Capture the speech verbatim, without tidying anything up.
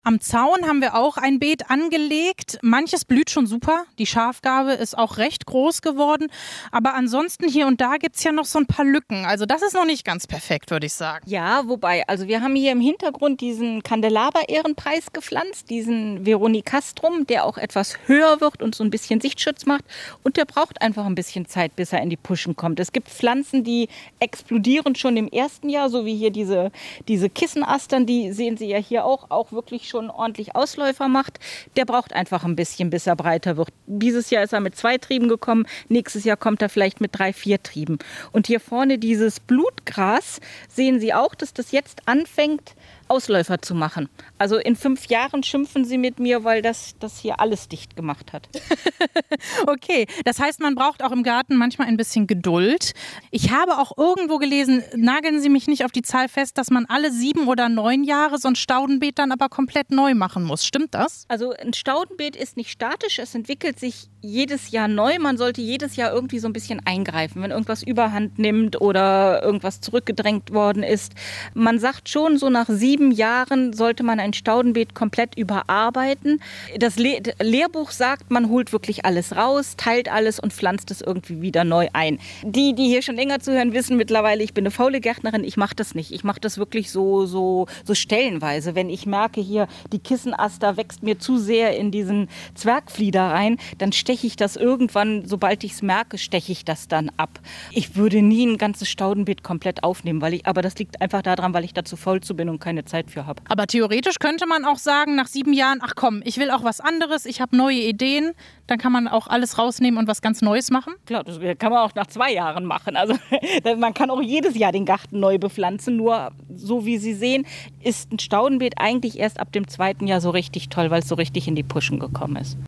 Am Zaun haben wir auch ein Beet angelegt. Manches blüht schon super. Die Schafgarbe ist auch recht groß geworden. Aber ansonsten hier und da gibt es ja noch so ein paar Lücken. Also das ist noch nicht ganz perfekt, würde ich sagen. Ja, wobei, also wir haben hier im Hintergrund diesen Kandelaber-Ehrenpreis gepflanzt, diesen Veronicastrum, der auch etwas höher wird und so ein bisschen Sichtschutz macht. Und der braucht einfach ein bisschen Zeit, bis er in die Puschen kommt. Es gibt Pflanzen, die explodieren schon im ersten Jahr, so wie hier diese, diese Kissenastern, die sehen Sie ja hier auch, auch wirklich schon ordentlich Ausläufer macht, der braucht einfach ein bisschen, bis er breiter wird. Dieses Jahr ist er mit zwei Trieben gekommen, nächstes Jahr kommt er vielleicht mit drei, vier Trieben. Und hier vorne dieses Blutgras, sehen Sie auch, dass das jetzt anfängt, Ausläufer zu machen. Also in fünf Jahren schimpfen Sie mit mir, weil das, das hier alles dicht gemacht hat. Okay, das heißt, man braucht auch im Garten manchmal ein bisschen Geduld. Ich habe auch irgendwo gelesen, nageln Sie mich nicht auf die Zahl fest, dass man alle sieben oder neun Jahre so ein Staudenbeet dann aber komplett neu machen muss. Stimmt das? Also ein Staudenbeet ist nicht statisch, es entwickelt sich jedes Jahr neu. Man sollte jedes Jahr irgendwie so ein bisschen eingreifen, wenn irgendwas überhand nimmt oder irgendwas zurückgedrängt worden ist. Man sagt schon, so nach sieben Jahren sollte man ein Staudenbeet komplett überarbeiten. Das Le- Lehrbuch sagt, man holt wirklich alles raus, teilt alles und pflanzt es irgendwie wieder neu ein. Die, die hier schon länger zuhören, wissen mittlerweile, ich bin eine faule Gärtnerin, ich mache das nicht. Ich mache das wirklich so, so, so stellenweise. Wenn ich merke, hier die Kissenaster wächst mir zu sehr in diesen Zwergflieder rein, dann steche ich das irgendwann, sobald ich es merke, steche ich das dann ab. Ich würde nie ein ganzes Staudenbeet komplett aufnehmen, weil ich, aber das liegt einfach daran, weil ich dazu faul zu bin und keine Zeit für habe. Aber theoretisch könnte man auch sagen, nach sieben Jahren, ach komm, ich will auch was anderes, ich habe neue Ideen, dann kann man auch alles rausnehmen und was ganz Neues machen? Klar, das kann man auch nach zwei Jahren machen. Also man kann auch jedes Jahr den Garten neu bepflanzen, nur so wie Sie sehen, ist ein Staudenbeet eigentlich erst ab dem zweiten Jahr so richtig toll, weil es so richtig in die Puschen gekommen ist.